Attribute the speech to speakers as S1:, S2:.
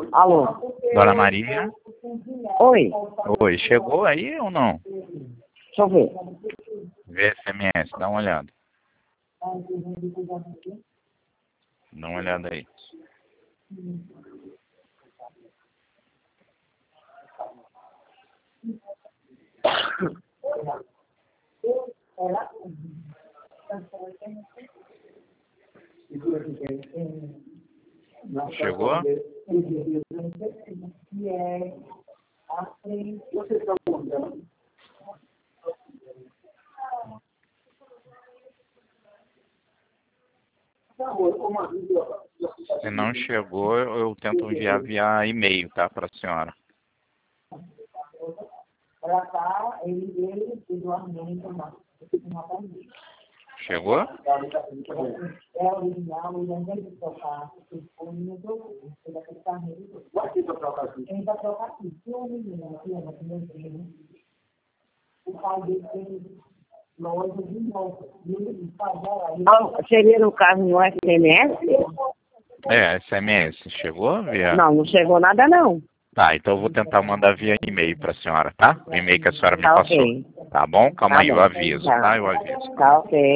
S1: Alô?
S2: Dona Maria?
S1: Oi,
S2: Oi, chegou aí ou não?
S1: deixa eu ver.
S2: Vê SMS, dá uma olhada. Dá uma olhada aí. Chegou? Se não chegou, eu tento enviar via e-mail, tá, para a senhora. Chegou?
S1: Seria no caso no SMS?
S2: É, SMS. Chegou via?
S1: Não, não chegou nada não.
S2: Tá, então eu vou tentar mandar via e-mail para a senhora, tá? O e-mail que a senhora me
S1: Tá
S2: passou.
S1: ok.
S2: Tá bom? Calma
S1: Tá
S2: aí, eu
S1: bom.
S2: aviso, tá? Eu aviso.
S1: Tá ok.